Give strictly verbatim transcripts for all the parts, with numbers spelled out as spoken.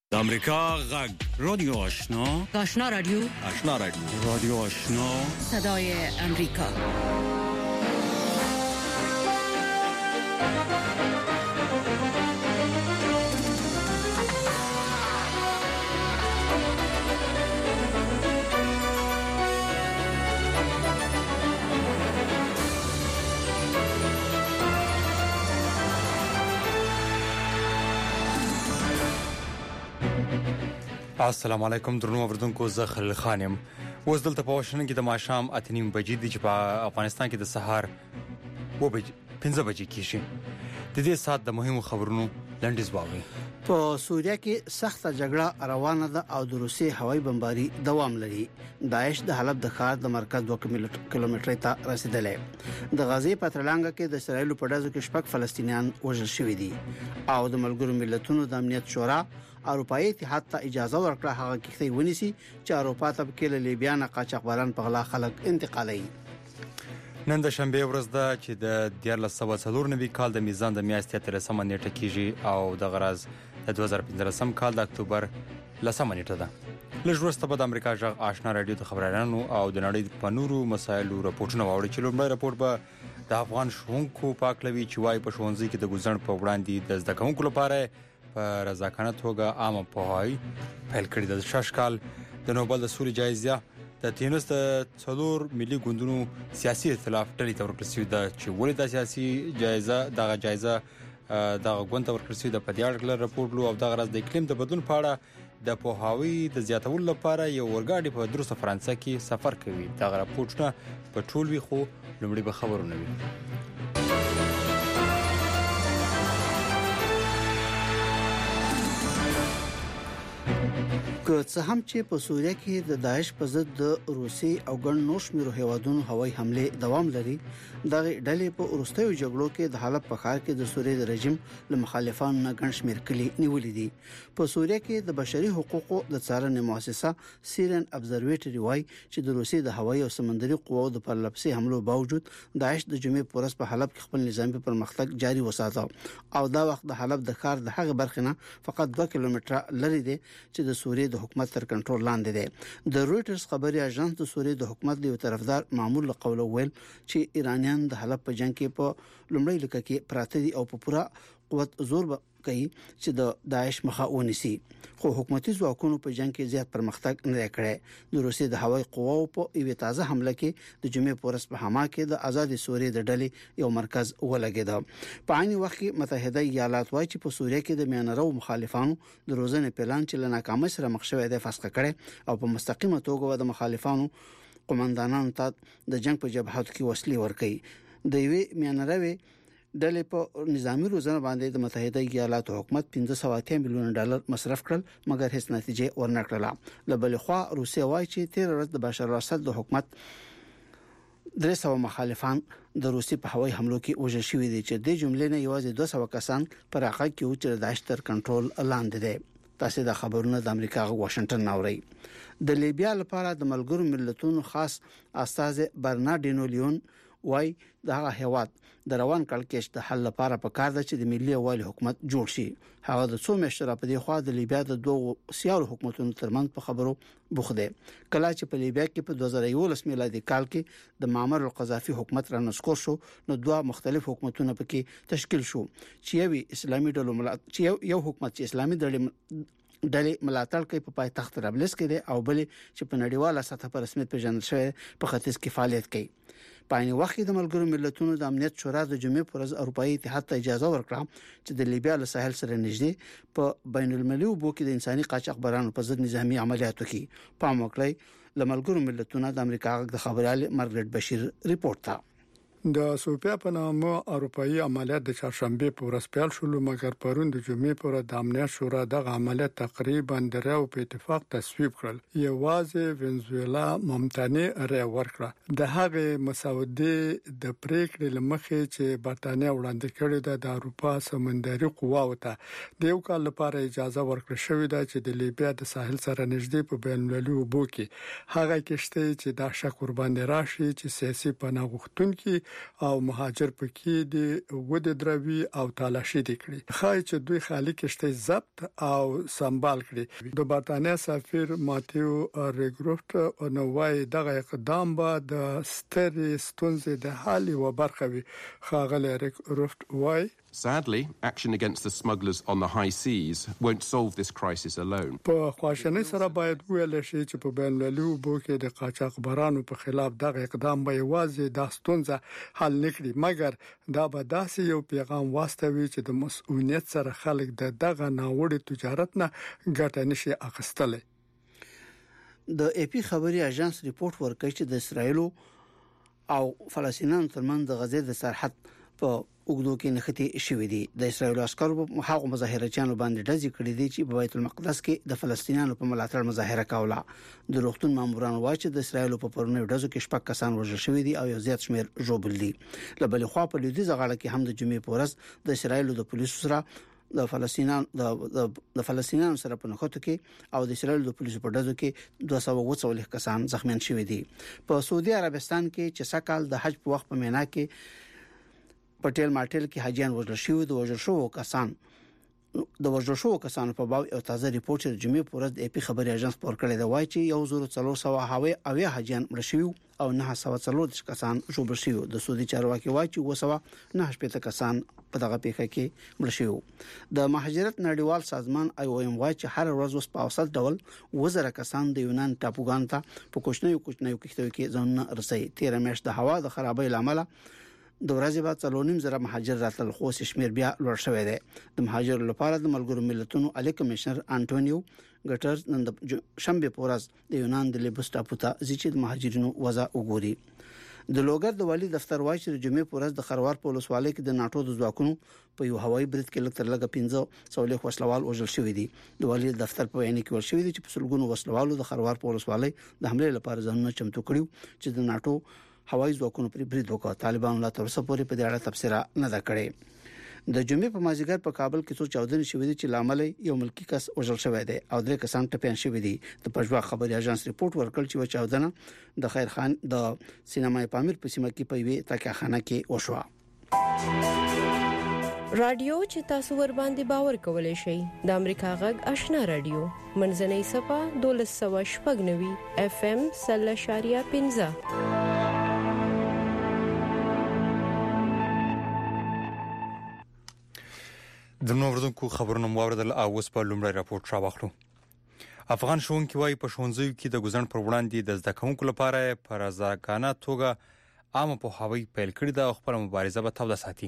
د امریکا غږ رادیو آشنا آشنا رادیو آشنا رادیو رادیو آشنا صدای امریکا. السلام علیکم درنو اوردونکو زه خلیل خان یم. اوس دلته په واشنګټن کې د ماښام اته نیم بجې دي چې په افغانستان کې د سهار اوه بجې پنځه بجې کېږي. د دې سات د مهمو خبرونو لنډیز واورئ. په سوریه کې سخت جګړه روانه ده او د روسي هوایي بمباري دوام لري. داعش د حلب د ښار د مرکز دوه کیلومتره ته رسیدلی. د غزې په ترلانګه کې د اسرایل په ډزو کې شپږ فلسطینیان وژل شوي دي او د ملګرو ملتونو د امنیت شورا اروپایي اتحاد ته اجازه ورکړه هغه کښتۍ ونیسي چې اروپا ته په کې لیبیا نه قاچاقبران په غلا خلک انتقالوي. نن د شنبه ورځ ده چې د دیارلس سوه څلور نوي کال د میزان د میاشتې اتلسمه نیټه کېږي او د غرض د دوه زره پنځلسم کال د اکتوبر لسمه نیټه ده. لږ وروسته به د امریکا غږ آشنا رادیو د خبرانو او د نړۍ په نورو مسایلو راپورټونه واوري چې لومړی راپورټ به د افغان ښوونکو پاکلوي چې وايي په ښوونځي کې د ګوزڼ په وړاندې د زده کوونکو لپاره په رضاکانه توګه عامه پوهاوی پیل کړی د شش کال د نوبل د سولې جایزه د تینس د څلور ملي ګوندونو سیاسي ائتلاف ټلې ته ورکړل شوې ده چې ولې د سیاسي جایزه دغه جایزه دغه ګوند ته ورکړل شوې ده. په دې اړه راپور لو او دغه راز د اقلیم د بدلون په اړه د پوهاوی د زیاتولو لپاره یو ورګاډي په دروسه فرانسه کې سفر کوي. دغه راپورونه په ټول وی خو لومړی به خبرونه وي. که څه هم چې په سوریه کې د داعش په ضد د روسي او ګڼ نور شمېر هیوادونو هوایي حمله دوام لري، دغه ډلې په وروستیو جګړو کې د حلب په ښار کې د سوریې د رژیم له مخالفانو نه ګڼ شمېر کلي نیولې دي. په سوریه کې د بشري حقوقو د څارنې مؤسسه سیرین ابزرویټري وايي چې د روسي د هوایي او سمندري قواو د پرلپسې حملو باوجود داعش د جمعې په ورځ په حلب کې خپل نظامي پرمختګ جاري وساته او دا وخت د حلب د ښار د هغه برخه نه فقط دوه کیلومتره لري دی چې د سوریې د حکومت تر کنټرول لاندې دی. د رويټرز خبري اژانس د سوریې د حکومت له طرفدار معمول له قوله ویل چې ایرانیان د حلب په جنگ کې په لومړی لکه کې پراته دي او په پورا قوت زور کوي چې د داعش مخه ونیسي، خو حکومتي ځواکونو په جنگ کې زیات پرمختګ نه کړی. د روسي د هوایي قواو په یوه تازه حمله کې د جمعې په ورځ په حما کې د آزاد سوریې د ډلې یو مرکز ولګید. په عین وخت کې متحده ایالات وايي چې په سوریه کې د میانرو مخالفانو د روزنې پلان چې له ناکامۍ سره مخ شوی دی فسخ کړي او په مستقیمه توګه د مخالفانو قومندانانو ته د جنگ په جبهاتو کې وسلې ورکړي. د یوې میانروي ډلې په نظامی روزنه باندې د متحده ایالاتو حکومت پنځه سوه اتیا میلیون ډالر مصرف کړل مګر هیڅ نتیجه ورنکړه. له بل خوا روسیه وايي چې تیر ورځ د بشار الاسد د حکومت درې سوه مخالفان د روسي په هوایي حملو کې وژل شوي دي چې د جملې نه یوازې دوه سوه کسان پر هغه کې و چې د داعش تر کنټرول لاندې دي. تاسو د خبرونو د امریکا غو واشنگټن ناوړي. د لیبیا لپاره د ملګرو ملتونو خاص استاذ برناردینو لیون وای دغه هیواد د روان کړکېش د حل لپاره په کار ده چې د ملي یووالي حکومت جوړ شي. هغه د څو میاشتو په دی خوا د لیبیا د دوه سیاسي حکومتونو ترمنځ په خبرو بوخ دی. کله چې په لیبیا کې په دوه زره یولس میلادي کال کې د معمر القذافي حکومت را نسکور شو نو دوه مختلف حکومتونه پکې تشکیل شو چې یو اسلامي ډلو ملت چې یو حکومت چې اسلامي ډلې ډلې ملاتړ کوي په پایتخت طرابلس کې دی او بل چې په نړیواله سطح پر رسمیت پیژندل شوی په ختیځ کې فعالیت کوي. په عین وخت کې د ملګرو ملتونو د امنیت شورا د جمعې پر ورځ اروپایي اتحاد ته اجازه ورکړه چې د لیبیا له ساحل سره نږدې په بین المللي اوبو کې د انساني قاچاقبرانو په ضد نظامی عملیاتو کې پام وکړي. د ملګرو ملتونو د امریکا د خبريال مارګریټ بشیر ریپورت تا د سوپیا په نامه اروپאי عملیات د چهارشنبه په ورځ پیل شول مګر پرون د جمعې پر ورځ د امنیت شورا دغه عملیات تقریبا درو په اتفاق تصویب کړل. یوازې وینزویلا ممتنع رای ورکړه. د هغه مسودې د پریکړې لمخې چې برتانیا وړاندې کړې ده د اروپا سمندري قواو ته د یو کال لپاره اجازه ورکړه شوې ده چې د لیبیا د ساحل سره نږدې په بین المللي اوبو کې هغه کشته چې د شک قربان راشي چې سیاسي پناه غوښتونکي او مهاجر پکې د ود دروي او تالاشي دي کړی خای چې دوی خالي کشته ضبط او سنبال کړي د برتانیا سفیر ماتیو ریګروفټ نو وايي دغه اقدام به د سترې ستونزې د حل و برخه وي خاغله ریګروفټ وايي Sadly, action against the smugglers on the high seas won't solve this crisis alone. په خواشنۍ سره باید ویل شي چې په بین المللي اوبو کې د قاچاقبرانو په خلاف دغه اقدام به یوازې د ستونزه حل نکړي مګر دا به داسې یو پیغام واستوي چې د مسؤلیت سره خلک د دغه ناوړه تجارت نه ګټه نشي اخیستلی. د ای پی خبري اژانس ریپورت ورکړي چې د اسرایل او فلسطینیانو ترمنځ د غزې د سرحد په وګړو کې نښتې شوې دي. د اسرایل عسکرو په هغه مظاهرچیانو باندې ډزې کړې دي چې په بیت المقدس کې د فلسطینیانو په ملاتړ مظاهره کوله. د روغتون ماموران وایي چې د اسرایل په پرونی ډزو کې شپږ کسان وژل شوي دي او یو زیات شمېر ژوبل دي. له بلې خوا په لویدیځ غاړه کې هم د جمعې په ورځ د اسرایل د پولیسو سره د فلسطینیانو د د فلسطینیانو سره په نښتو کې او د اسرایل د پولیسو په ډزو کې دوه سوه اووه څلوېښت کسان زخمیان شوي دي. په سعودي عربستان کې چې سکهال د حج په وخت په مینا کې پټیل ماټیل کې حاجیان وژل شوي د وژل شوو کسان د وژل شوو کسانو په باب یو تازه ریپورت چې جمعې په ورځ د ای پی خبري اژانس خبر کړی دی وایي چې یو زر څلور سوه هاوی اویا حاجیان مړ شوي او نه سوه څلور کسان ژوبل شوي. د سعودي چارواکي وایي چې اوه سوه نه شپږ کسان په دغه پیښه کې مړ شوي. د مهاجرت نړیوال سازمان آی او ایم وایي چې هر ورځ اوس په اوسط ډول وزره کسان د یونان ټاپوګانو ته په کوچنیو کوچنیو کښتیو کې ځانونه رسي. تیر میاشت د هوا د خرابۍ لامل د ورځې بعد څلورنیم زره مهاجر راتل خو شمیر بیا لوړ شوی دی. د مهاجر لپاره د ملګرو ملتونو عالی کمشنر انټونیو ګټرز نن د شنبه په ورځ د یونان د لیبوس ټاپو ته ځي د مهاجرینو وضع وګوري. د لوګر د والی دفتر وایي چې د جمعې په ورځ د خروار په ولسوالۍ کې د ناتو د ځواکونو په یو هوایي برید کې لږ تر لږه پنځه سوه وسلوال وژل شوي دي. د والی دفتر په وینا کې ویل شوی دی چې په سلګونو وسلوالو د خروار په ولسوالۍ د حمله لپاره ځانونه چمتو کړیو چې د ناتو هوایي ځواکونو پر برید وکړ. طالبانو لا تر اوسه پورې په دې اړه تبصره نه ده کړې. د جمعې په مازیګر په کابل کې څو چاودنې شوې دي چې لامل یو ملکی کس وژل شوی دی او درې کسان ټپيان شوي دي. د پښوا خبري اژانس ریپورت ورکړ چې و چاودنه د خیر خان د سینما پامیر په سیمه کې په وی تاکخانه کې وشوه. رادیو چې تاسو ور باندې باور کولای شئ د امریکا غږ آشنا رادیو منځنۍ صفه دولس سوه شپږ نوي اف ام سل شاریه پنځه. د نو ورځو خبرونو موردل او اوس په لومړی راپورټ راوخلو. افغان ښوونکي وايي په ښوونځیو کې د ګزن پر وړاندې د زده کوونکو لپاره پر ځانګړې توګه عامه پوهاوی پیل کړی دا خپل مبارزه به توده ساتي.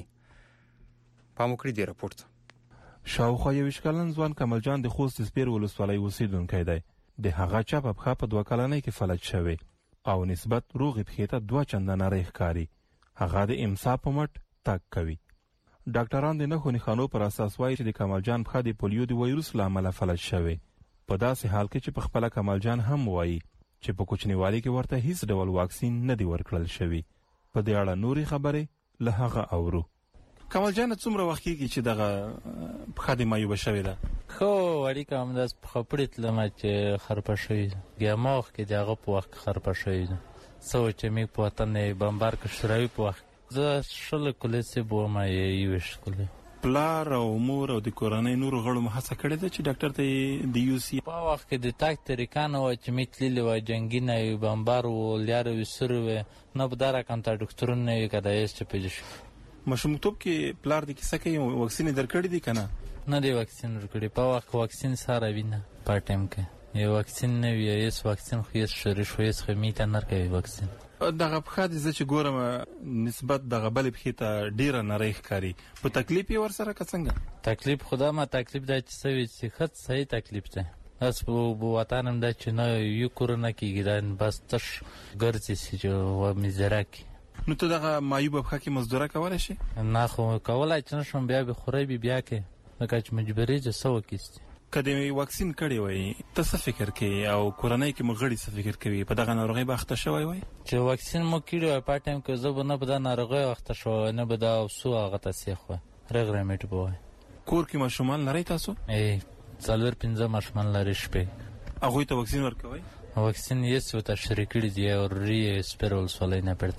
پام وکړئ د راپورټ. شاوخوا یو کلن ځوان کمال جان د خوست سپیر ولسوالۍ اوسیدونکی دی. د هغه چا په خپه په دوه کلنۍ کې فلج شوی او نسبت روغ په ته دوه چنده نری ښکاری. هغه د امسا په مټ تک کوي. ډاکټران د نخو نښانو پر اساس وایي چې د کمال جان په د پولیو د وایروس لامل فلج شوی. په داسې حال کې چې په خپل کمال جان هم وایي چې په کوچنیوالي کې ورته هیڅ ډول واکسین نه دی ورکړل شوی. په دې اړه نوري خبرې له هغه اورو. کمال جان څومره وخت کېږي چې دغه په خدمت مایوب شوی ده؟ خو وړي کوم داس په خپړت لمه چې خرپه شوی ګماغ کې دغه په وخت خرپه شوی سو چې می په وطن بمبار کې شروع په وخت زه شل کولې سه بو ما یې وش کولې پلار او مور او د کورنۍ نور غړو مخه کړی ده چې ډاکټر ته د یو سی په وخت کې د تاک طریقه نه و چې میتللی و جنگي نه یو بمبار و لیار وسره نه بداره کم ته ډاکټرونه نه کده یې چې پېښ مشموتوب کې پلار د کیسه کې واکسین درکړی دي کنه نه دی واکسین ورکړي په وخت واکسین سره وینه په ټیم کې یو واکسین نه وی یس واکسین خو یې شری شو یس خمیته نر کوي واکسین دغه په خاطر چې ګورم نسبت دغه بل په ته ډیره نری ښکاری په تکلیف یې ور سره کڅنګ تکلیف خدا ما تکلیف د چې سوي چې خط صحیح تکلیف ده اس په وطنم د چې نه یو کورونه کېږي دا بس تش ګرځي چې و مزرک نو ته دغه مایوب په کې مزدوره کولای شي نه خو کولای چې نشم بیا به خوري بیا کې لکه چې مجبوری چې سو کیست کله واکسین کړی وای ته څه فکر کوي او کورنۍ کې مغړی څه فکر کوي په دغه ناروغي باخته شوی وای چې واکسین مو کړی په ټایم کې زه نه په ناروغي واخته شو نه به دا سو هغه تاسې خو رغره میټ بوای کور کې ماشومان لري تاسو ای څلور پنځه ماشومان لري شپه هغه ته واکسین ورکوي واکسین یې څه ته شریک کړی دی او ری سپیرول سولې نه پړته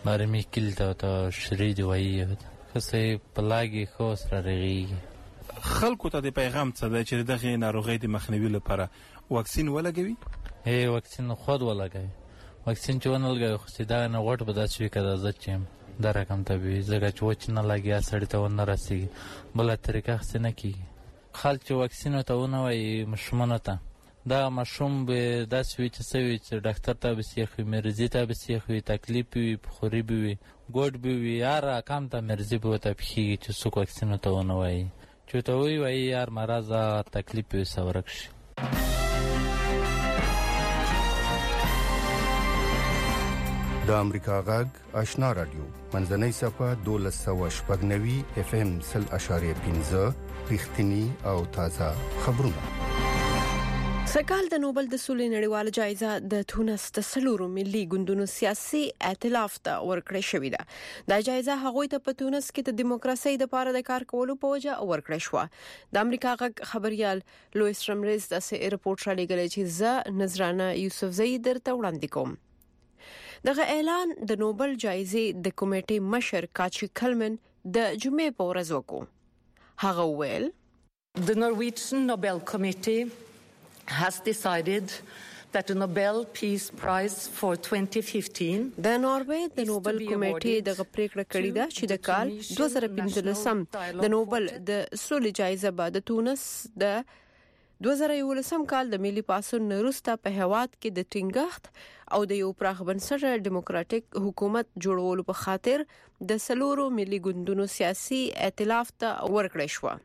بارمی کل ته ته شری دی وایي خسې پلاګي خو سره رغي خلکو ته د پیغام څه دی چې دغه ناروغي د مخنیوي لپاره واکسین ولګوي؟ هي واکسین خود ولګوي. واکسین چې ونه لګوي خو سیدا نه وټ به داسې کده ځچم دا رقم ته وي زګه چې وچ نه لګیا سړی ته ونه راسي بل طریقه خسنه کی خلک چې واکسین ته ونه وي مشمنه ته دا مشوم به داسې وي چې سوي چې ډاکټر ته به سیخوي مرزي ته به سیخوي تکلیف وي خوري به وي ګوډ به وي یار کام ته مرزي به ته پخي چې څوک واکسین ته ونه وي چې ته وي وي یار مرز تکلیف وي سورک شي. د امریکا غږ آشنا رادیو منځنۍ صفه دولس سوه شپږ نوي اف ام سل اشاریه پنځه رښتینی او تازه خبرونه. سکهال د نوبل د سولې نړیواله جایزه د تونس د سلورو ملي ګوندونو سیاسي ائتلاف ته ورکړې شوې ده. دا جایزه هغوی ته په تونس کې د دیموکراسي د لپاره د کار کولو په وجه ورکړې شو. د امریکا غږ خبريال لویس رمریز د سې رپورټ را لګلې چې زه نظرانه یوسفزئی درته وړاندې کوم. دغه اعلان د نوبل جایزې د کمیټې مشر کاچی کلمن د جمعې په ورځ وکړ. هغه ویل The Norwegian Nobel Committee has decided that the Nobel Peace Prize for twenty fifteen د ناروې د نوبل کمیټې د پریکړه کړې ده چې د کال دوه زره پنځلسم د نوبل د سولې جایزه به د تونس د دوه زره یولسم کال د ملي پاسون وروسته په هواد کې د ټینګښت او د یو پراخ بنسټه دیموکراتیک حکومت جوړولو په خاطر د سلورو ملي ګوندونو سیاسي ائتلاف ته ورکړې شو.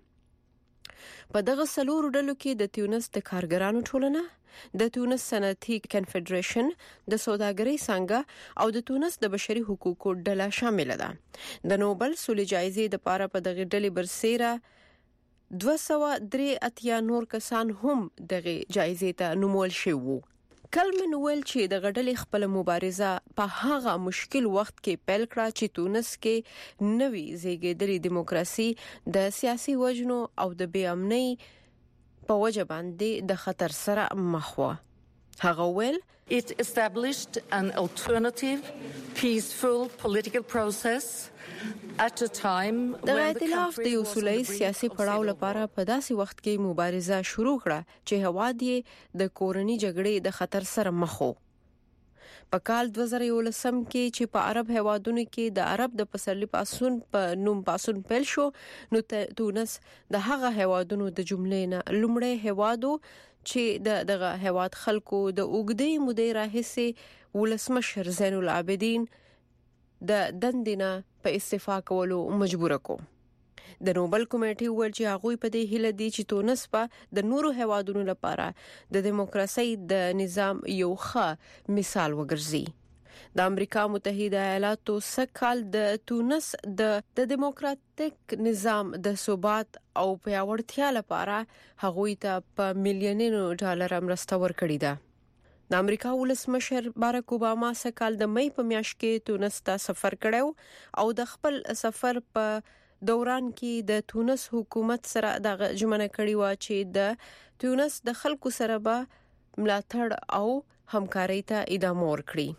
په دغه سلورو ډلو کې د تونس د کارګرانو ټولنه، د تونس صنعتي کنفدریشن، د سوداګرۍ څنګه او د تونس د بشري حقوقو ډله شامل ده. د نوبل سولې جایزې د لپاره په دغه ډلې برسېره دوه سوه درې اتیا نور کسان هم دغه جایزې ته نومول شوي وو. کلمن ویل چې د غډلې خپل مبارزه په هغه مشکل وخت کې پیل کړه چې تونس کې نوې زیږیدلې دیموکراسي د سیاسي وجنو او د بې امنۍ په وجه باندې د خطر سره مخ و. هغه ویل It established an alternative, peaceful political process at a time د ائتلاف د اصولي سیاسي پړاو لپاره په داسې وخت کې مبارزه شروع کړه چې هواد یې د کورنۍ جګړې د خطر سره مخ و. په کال دوه زره یولسم کې چې په عرب هوادونو کې د عرب د پسرلي پاسون په نوم پاسون پیل شو، نو تونس د هغه هوادونو د جملې نه لومړی هوادو چې د دغه هواد خلکو د اوګدې مودې راهیسې ولسمشر زین العابدین د دندینه په استعفا کولو مجبور کو. د نوبل کمیټې ویل چې هغه په دې هیله دي چې تونس په د نورو هوادونو لپاره د دیموکراسي د نظام یو ښه مثال وګرځي. د امریکا متحده ایالاتو سکهال د تونس د د دیموکراتیک نظام د ثبات او پیاوړتیا لپاره هغوی ته په میلیونونو ډالر مرسته ورکړې ده. د امریکا ولسمشر باراک اوباما سکهال د مې په میاشت کې تونس ته سفر کړو او د خپل سفر په دوران کې د تونس حکومت سره د ژمنه کړې و چې د تونس د خلکو سره به ملاتړ او همکاري ته ادامه ورکړي.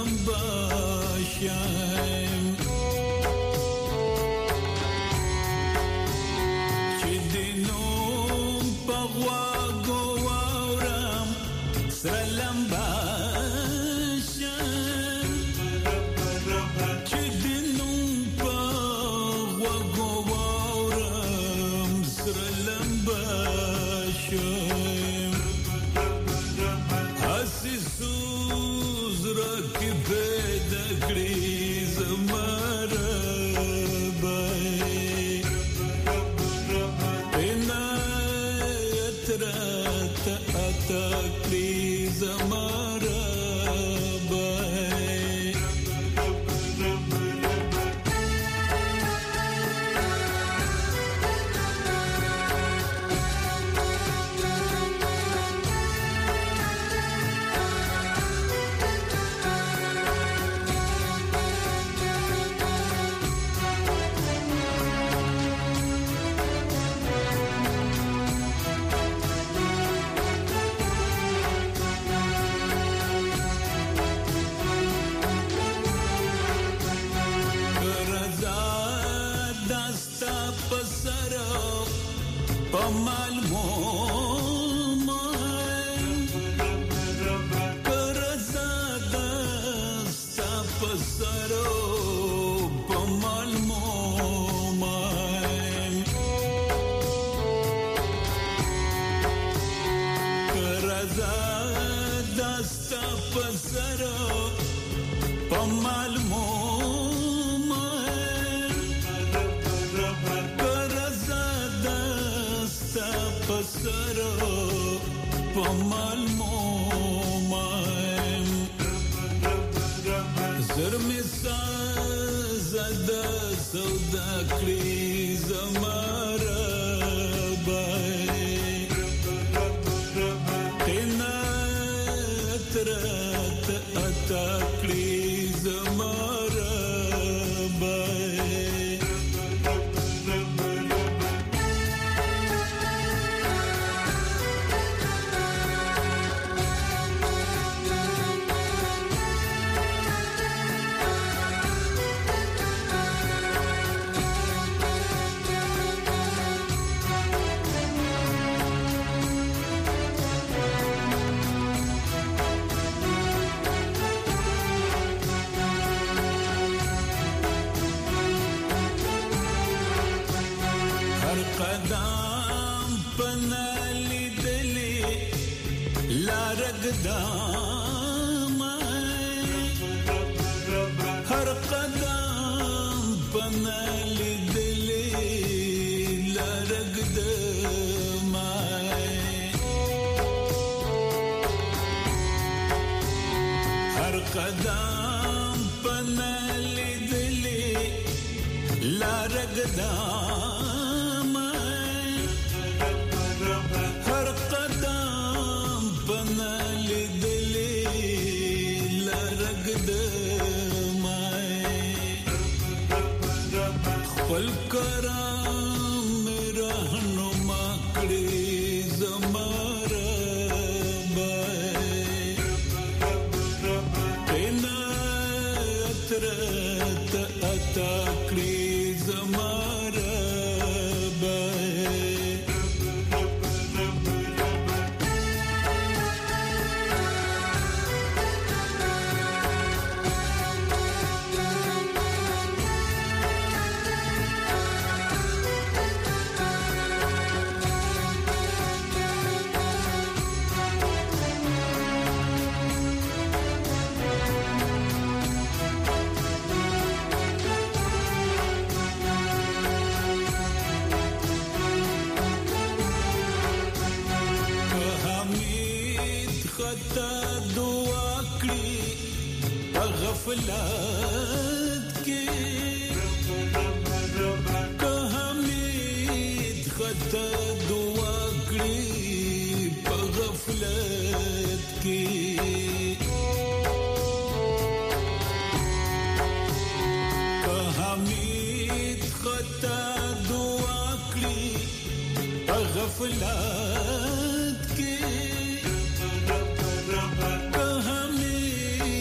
غفلت کې حمید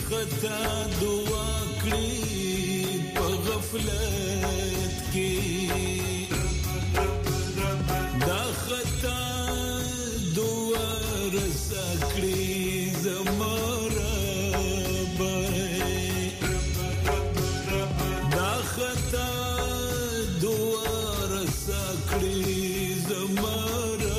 خطا دعا کړی په غفلت کې دا خطا دعا رسا کړی زماره دا خطا دعا رسا کړی زماره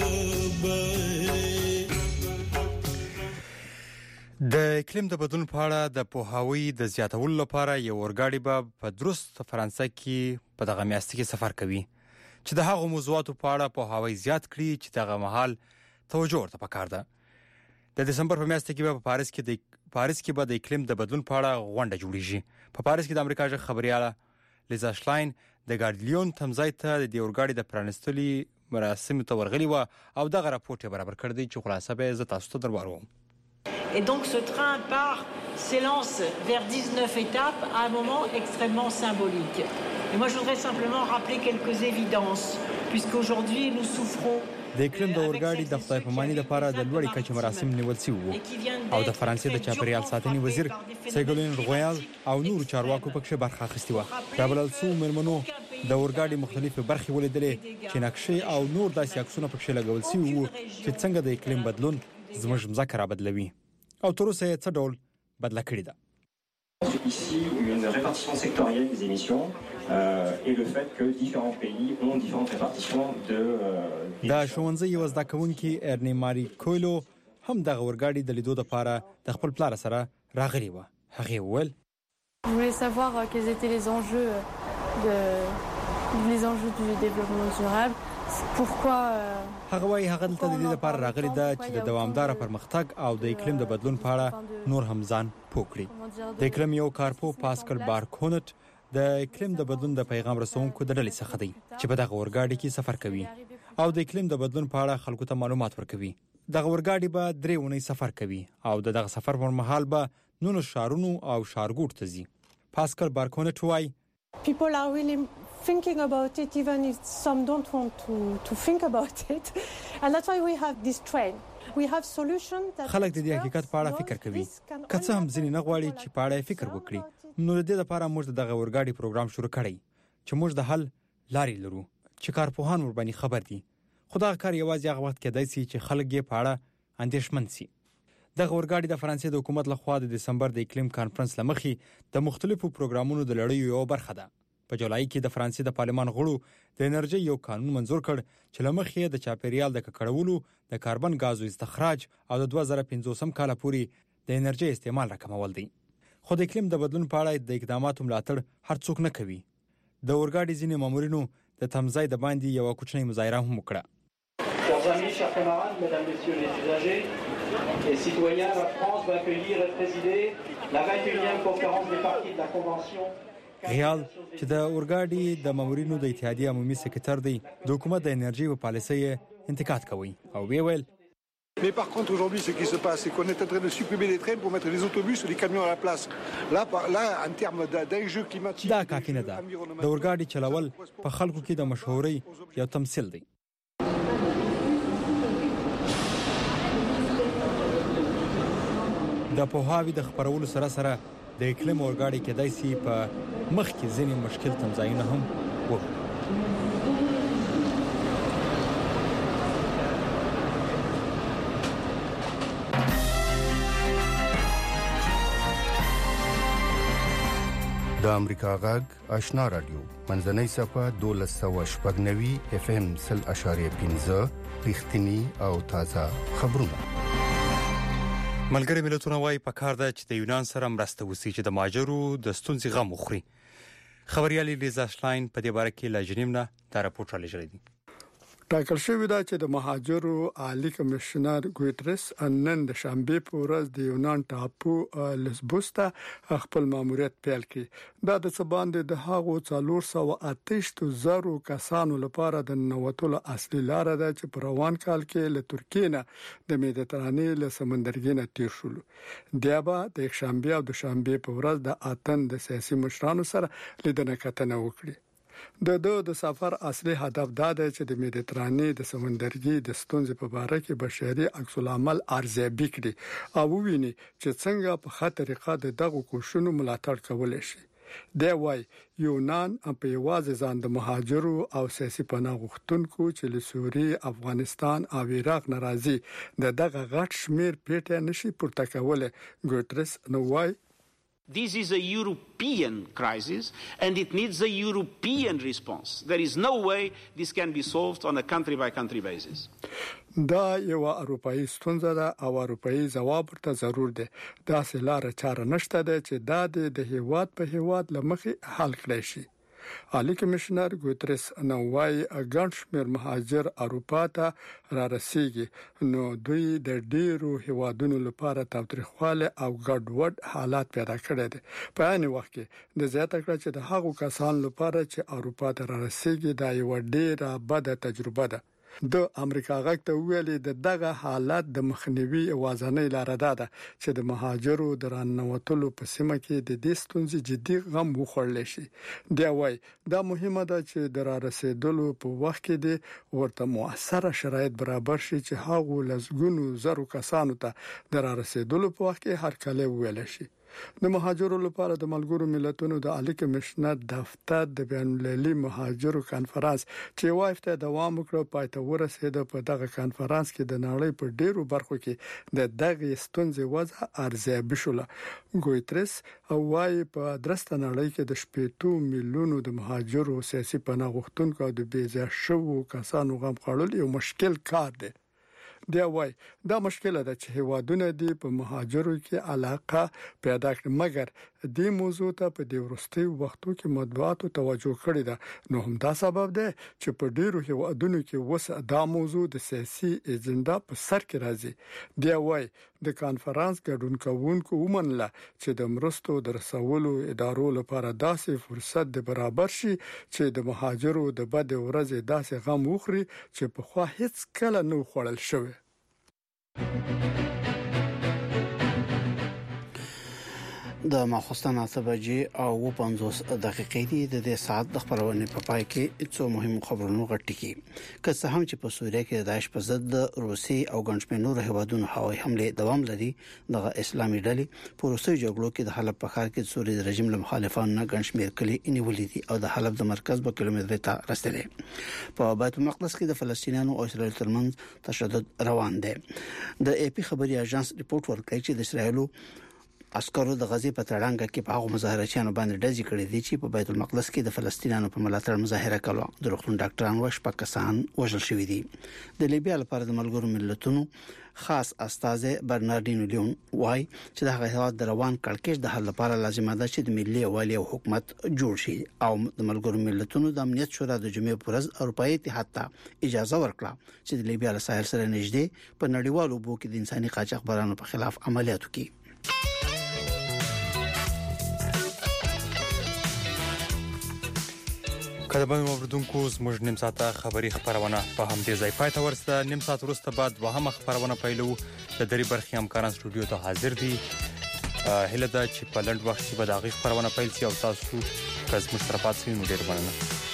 د اقلیم د بدلون په اړه د پوهاوی د زیاتولو لپاره یو اورګاډی به په درست فرانسه کې په دغه میاشت کې سفر کوي چې د هغو موضوعاتو په اړه پوهاوی زیات کړي چې دغه مهال توجه ورته پکار ده. د دسمبر په میاشت کې به په پاریس کې د پاریس کې به د اقلیم د بدلون په اړه غونډه جوړیږي. په پاریس کې د امریکا ژغ خبرياله لیزا شلاین د ګارډلیون تمځای ته د اورګاډي د پرانستلي مراسم ته ورغلی و او دغه راپورټ برابر کړ دی چې خلاصه به ز تاسو ته دروارو. Et donc ce train part, s'élance vers dix-neuf étapes à un moment extrêmement symbolique. Et moi je voudrais simplement rappeler quelques évidences, puisqu'aujourd'hui nous souffrons د اقلیم د اورګاډي د خدای پاماني لپاره د لوړې کچې مراسم نیول شوي وو او د فرانسې د چاپیریال ساتنې وزیر سیګولین رویال او نورو چارواکو پکې برخه اخیستې وه. رابلل سو مېرمنو د اورګاډي مختلفې برخې ولیدلې چې نقشې او نور داسې عکسونه پکې لګول شوي وو چې څنګه د اقلیم بدلون زموږ ځمکه را بدلوي او تر اوسه یې څه ډول بدله کړې ده. Ici, une répartition sectorielle des émissions euh, et le fait que différents pays ont différentes répartitions de... Euh, دا ښوونځی یو زده کوونکی ارنی ماری کویلو هم دغه اورګاډي د لیدو لپاره د خپل پلار سره راغلی و. هغه وویل Je voulais savoir quels étaient les enjeux de les enjeux du développement durable. Pourquoi هغه وايي هغه دلته د دې لپاره راغلی ده چې د دوامدار پرمختګ او د اقلیم د بدلون په اړه نور هم ځان پوه کړي. د اقلیم یو کارپو پاسکل بارکونت د اقلیم د بدلون د پیغام رسونکو د ډلې څخه دی چې په دغه اورګاډي کې سفر کوي او د اقلیم د بدلون په اړه خلکو ته معلومات ورکوي. دغه اورګاډي به درې اونۍ سفر کوي او دغه سفر پر مهال به نونو ښارونو او ښارګوټ ته ځي. پاسکل بارکونت وايي People are really thinking about it, even if some don't want to, to think about it. And that's why we have this train. We have solutions that... خلک د دې حقیقت په اړه فکر کوي. که څه هم ځینې نه غواړي چې په اړه فکر وکړي، نو د دې لپاره موږ دغه اورګاډي پروګرام شروع کړی چې موږ د حل لارې لرو چې کارپوهان ورباندې خبر دي. خو دغه کار یوازې هغه وخت کېدای شي چې خلک یې په اړه اندېښمن شي. دغه اورګاډي د فرانسې د حکومت لخوا د دسمبر د اقلیم کانفرنس لمخې د مختلفو پروګرامونو د لړۍ یو برخه ده. په جولای کې د فرانسې د پارلمان غړو د انرژي یو قانون منزور کړ چې لمخې د چاپیریال د ککړولو د کاربن غازو استخراج او د دوه زره پنځوسم کال پورې د انرژي استعمال راکمول دي. خو د اقلیم د بدلون په اړه د اقداماتو ملاتړ هر څوک نه کوي. د اورګاډي ځینې مامورینو د تمځای د باندې یو کوچنی مظاهره هم وکړه. Chers amis, chers camarades, mesdames, messieurs les usagers et citoyens, la France va accueillir et présider la vingt et unième conférence des parties de la Convention. غیال چې د اورګاډي د مامورینو د اتحادیې عمومي سکرټر دی د حکومت د انرژي او پالیسۍ انتقاد کوي او ویل Mais par contre, aujourd'hui, ce qui se passe, c'est qu'on est en train de supprimer les trains pour mettre les autobus et les camions à la place. Là, là en termes d'enjeux climatiques... دا کافي نه ده. د اورګاډي چلول په خلکو کې د مشهورۍ یو تمثیل دی. د پوهاوی د خبرولو سره سره د اقلیم اورګاډي کېدای شي په مخ کې ځینې مشکل تمځایونه هم وکړي. د امریکا غږ آشنا رادیو منځنۍ صفه دولس سوه شپږ نوي اف ام سل اشاریه پنځه رښتینی او تازه خبرونه. ملګری ملتونه وايي په کار ده چې د یونان سره مرسته وشي چې د ماجرو د ستونزې غم وخوري. خبريالي لیزا شلاین په دې باره کې لا جنیمنا دا راپورټ را لېږلی دی. ټاکل شوی دا چې د مهاجرو عالی کمشنر ګوتریس نن د شنبه په ورځ د یونان ټاپو لسبوس ته خپل ماموریت پیل کړي. دا د څه باندې د هغو څلور سوه اته شپږ زره کسانو لپاره د نووتلو اصلي لار ده چې په روان کال کې له ترکیې نه د میډیټرانې له سمندرګي نه تیر شول. دیابا د شنبه او د شنبه په ورځ د اتن د سیاسي مشرانو سره لیدنه کتنه وکړي. د دوه د سفر اصلي هدف دا دی چې د میډیترانې د سمندرګي د ستونزې په اړه کې بشري عکس العمل ارزیابي کړي او وویني چې څنګه په ښه طریقه د دغه کوښښونو ملاتړ کولای شي. دی وای یونان په یوازې ځان د مهاجرو او سیاسي پناه غوښتونکو چې له سوریې، افغانستان او عراق ناراضي د دغه غټ شمیر پیټه نشي پورته کولای. ګوترس نو وای This is a European crisis and it needs a European response. There is no way this can be solved on a country-by-country basis. دا یو اروپאי ستونزه ده او اروپאי ځواب ورته ضرور دی. دا سلاره چاره نشته ده چې دا د هیواد په هیواد لمخې حل کړي شي. عالی کمشنر ګوترس نو وايي ګڼ شمېر مهاجر اروپا ته را رسیږي نو دوی د ډیرو هیوادونو لپاره تاوتریخواله او ګډوډ حالات پیدا کړي دي. په ان وخت کې د زیاته کړه چې د هغو کسانو لپاره چې اروپا ته را رسیږي دا یو ډیره بده تجربه ده. د امریکا غږ ته ویلي د دغه حالت د مخنیوي وازنې لاره ده چې د مهاجرو د رانوتلو په سیمه کې د دې ستونزې جدي غم وخوړل شي. دی وای دا مهمه ده چې د را رسیدلو په وخت کې د ورته موثره شرایط برابر شي چې هغه لزګونو زرو کسانو ته د را رسیدلو په وخت کې هر کله ویل شي. د مهاجرو لپاره د ملګرو ملتونو د عالی کمشنر دفتر د بین المللي مهاجرو کانفرنس چې وایفته دوام وکړ پای ته ورسېد. په دغه کانفرنس کې د نړۍ په ډیرو برخو کې د دغه ستونزې وضع ارزیابي شوه. ګوترس او وايي په درسته نړۍ کې د شپږ میلیونو د مهاجرو سیاسي پناه غوښتونکو او د بیځای شوو کسانو غم خړل یو مشکل کار دی. دی وای دا مشکله ده چې هیوادونه دی په مهاجرو کې علاقه پیدا کړي مګر دې موضوع ته په دې ورستي وختو کې مطبوعاتو توجه کړې ده. نو هم دا سبب ده چې په ډیرو هیوادونو کې وس دا موضوع د سیاسي اجنډا په سر کې راځي. دی وای د کانفرنس ګډون کوونکو ومنله چې د مرستو د رسولو ادارو لپاره داسې فرصت د برابر شي چې د مهاجرو د بد ورځې داسې غم وخوري چې په خوا هیڅ کله نه خوړل شوی. د ماخوستان اته بجې او پنځوس دقیقې دي. د دې ساعت د خبرونې په پای کې څو مهم خبرونه غټي که څه هم چې په سوریه کې د داعش په ضد د روسي او ګنجمنور هیوادونو هوایي حمله دوام لري. د اسلامي ډلې په روسي جګړو کې د حلب په ښار کې د سوریې رژیم له مخالفانو نه ګنجمیر کلی نیولې دي او د حلب د مرکز په کیلومتر ته رسیدلي. په بیت المقدس کې د فلسطینیانو او اسرائیل ترمنځ تشدد روان دی. د اي پي خبري اژانس ریپورت ورکړي چې د اسرائیلو عسکرو د غزې په تړانګه کې په هغه مظاهرچیانو باندې ډزې کړې دي چې په بیت المقدس کې د فلسطینیانو په ملاتړ مظاهره کوله. د روغتون ډاکټران او شپږ کسان وژل شوي دي. د لیبیا لپاره د ملګرو ملتونو خاص استاذ برناردینو لیون وای چې د هغه هیواد د روان کړکېچ د حل لپاره لازمه ده چې د ملي یووالي او حکومت جوړ شي او د ملګرو ملتونو د امنیت شورا د جمعې پر ورځ اروپאי اتحاد ته اجازه ورکړه چې د لیبیا له ساحل سره نږدې په نړیوالو اوبو کې د انساني قاچاقبرانو په خلاف عملیات وکړي. کله به موردونکو زموږ نیم ساعته خبری خبرونه په هم دي ځای پای ته ورسته. نیم ساعت وروسته بعد وهمه خبرونه پیلو. د درې برخې همکاران سټوډیو ته حاضر دي. هله دا چې په لند وخت کې به د هغې خبرونه پیل شي او تاسو که زموږ سره پاتې شئ نو ډېر مننه.